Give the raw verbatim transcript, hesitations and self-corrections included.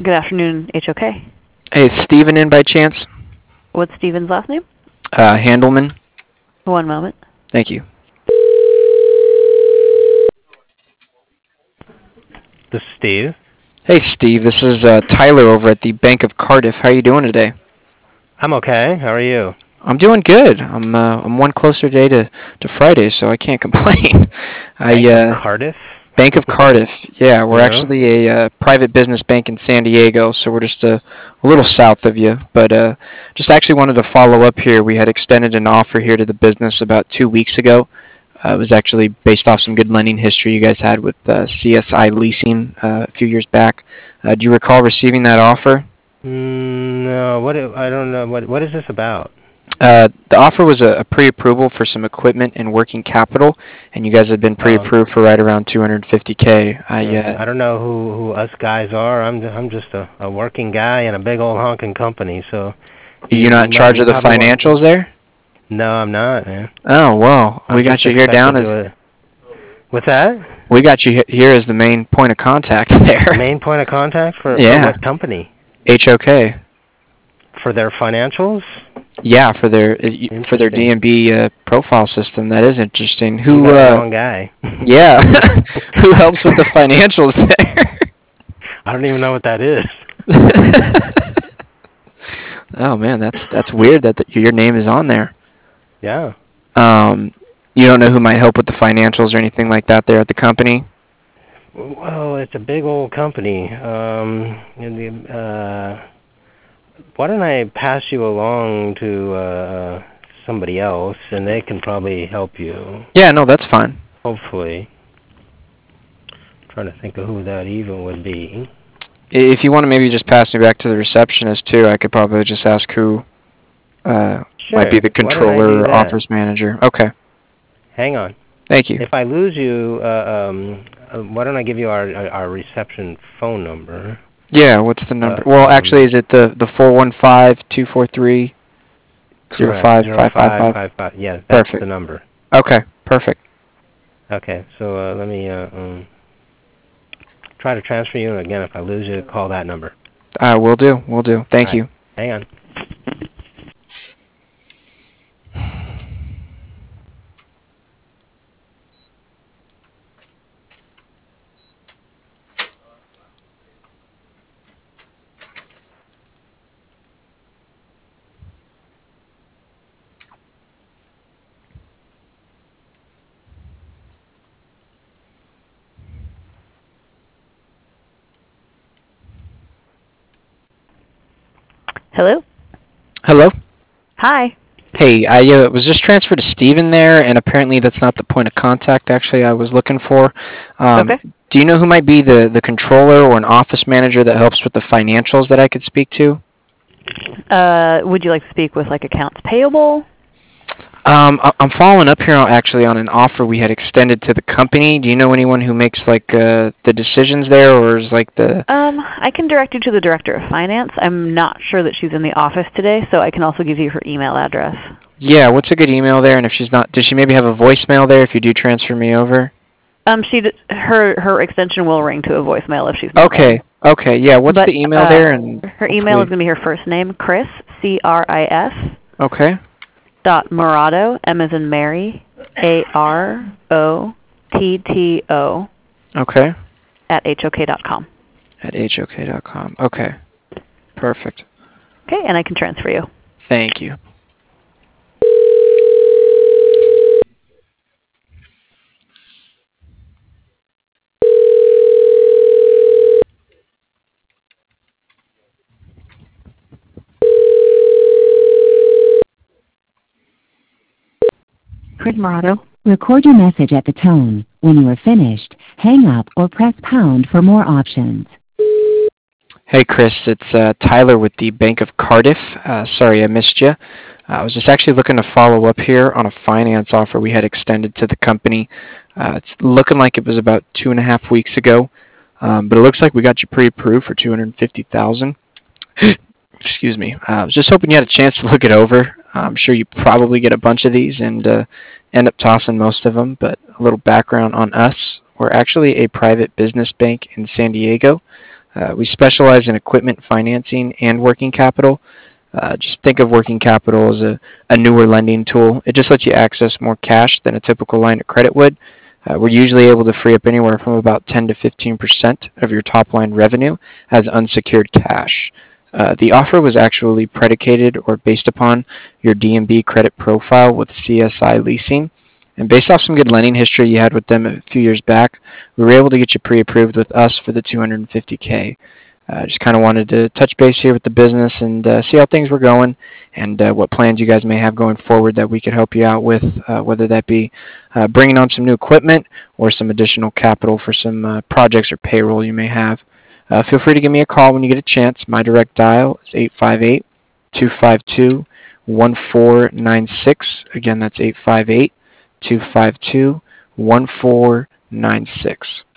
Good afternoon, H O K. Hey, is Steven in by chance? What's Steven's last name? Uh, Handelman. One moment. Thank you. This is Steve. Hey, Steve. This is uh, Tyler over at the Bank of Cardiff. How are you doing today? I'm okay. How are you? I'm doing good. I'm uh, I'm one closer day to, to Friday, so I can't complain. I Bank uh, of Cardiff? Bank of Cardiff. Yeah, we're Yeah. actually a uh, private business bank in San Diego, so we're just a, a little south of you. But uh, just actually wanted to follow up here. We had extended an offer here to the business about two weeks ago. Uh, it was actually based off some good lending history you guys had with uh, C S I Leasing uh, a few years back. Uh, do you recall receiving that offer? Mm, no. What? I don't know. What? What is this about? Uh, the offer was a, a pre-approval for some equipment and working capital, and you guys had been pre-approved for right around two hundred fifty K. I, uh, I don't know who, who us guys are. I'm I'm just a, a working guy in a big old honking company. So. You're not in charge of the financials there? No, I'm not, man. Oh, well, we I'm got just you here down as... expected to- What's that? We got you he- here as the main point of contact there. Main point of contact for, Yeah. for what company? H O K. For their financials? Yeah, for their uh, y- for their D M B uh, profile system. That is interesting. You Who? got the Uh, wrong guy. yeah. Who helps with the financials there? I don't even know what that is. Oh man, that's that's weird that the, your name is on there. Yeah. Um, you don't know who might help with the financials or anything like that there at the company? Well, it's a big old company. Um, and the, uh, why don't I pass you along to uh, somebody else, and they can probably help you. Yeah, no, that's fine. Hopefully. Trying to think of who that even would be. If you want to maybe just pass me back to the receptionist too, I could probably just ask who uh, Sure. might be the Why don't I do controller or that? office manager. Okay. Hang on. Thank you. If I lose you, uh, um, uh, why don't I give you our our reception phone number? Yeah, what's the number? Uh, well, um, actually, is it the the four one five two four three zero five five five five? five. Yeah, that's Perfect. the number. Okay, perfect. Okay, so uh, let me uh, um, try to transfer you, and again, if I lose you, call that number. Uh, will do, will do. Thank All right. you. Hang on. Hello? Hello? Hi. Hey, I uh, was just transferred to Steven there, and apparently that's not the point of contact actually I was looking for. Um, Okay. Do you know who might be the, the controller or an office manager that helps with the financials that I could speak to? Uh, would you like to speak with like accounts payable? Um, I- I'm following up here on, actually on an offer we had extended to the company. Do you know anyone who makes like uh, the decisions there, or is like the? Um, I can direct you to the director of finance. I'm not sure that she's in the office today, so I can also give you her email address. Yeah, what's a good email there? And if she's not, does she maybe have a voicemail there? If you do transfer me over. Um, she d- her her extension will ring to a voicemail if she's not Okay. in. Okay. Yeah. What's But, the email uh, there? And her email is hopefully- going to be her first name, Chris, C R I S. Okay. Dot Marotto, M as in Mary, A R O T T O. Okay. At H O K dot com. At H O K dot com. Okay. Perfect. Okay, and I can transfer you. Thank you. Chris Morado. Record your message at the tone. When you are finished, hang up or press pound for more options. Hey, Chris. It's uh, Tyler with the Bank of Cardiff. Uh, sorry I missed you. Uh, I was just actually looking to follow up here on a finance offer we had extended to the company. Uh, it's looking like it was about two and a half weeks ago, um, but it looks like we got you pre-approved for two hundred fifty thousand dollars. Excuse me. Uh, I was just hoping you had a chance to look it over. I'm sure you probably get a bunch of these and uh, end up tossing most of them, but a little background on us. We're actually a private business bank in San Diego. Uh, we specialize in equipment financing and working capital. Uh, just think of working capital as a, a newer lending tool. It just lets you access more cash than a typical line of credit would. Uh, we're usually able to free up anywhere from about ten to fifteen percent of your top line revenue as unsecured cash. Uh, the offer was actually predicated or based upon your D and B credit profile with C S I Leasing. And based off some good lending history you had with them a few years back, we were able to get you pre-approved with us for the two hundred fifty K. Uh, just kind of wanted to touch base here with the business and uh, see how things were going and uh, what plans you guys may have going forward that we could help you out with, uh, whether that be uh, bringing on some new equipment or some additional capital for some uh, projects or payroll you may have. Uh, feel free to give me a call when you get a chance. My direct dial is eight five eight, two five two, one four nine six. Again, that's eight five eight, two five two, one four nine six.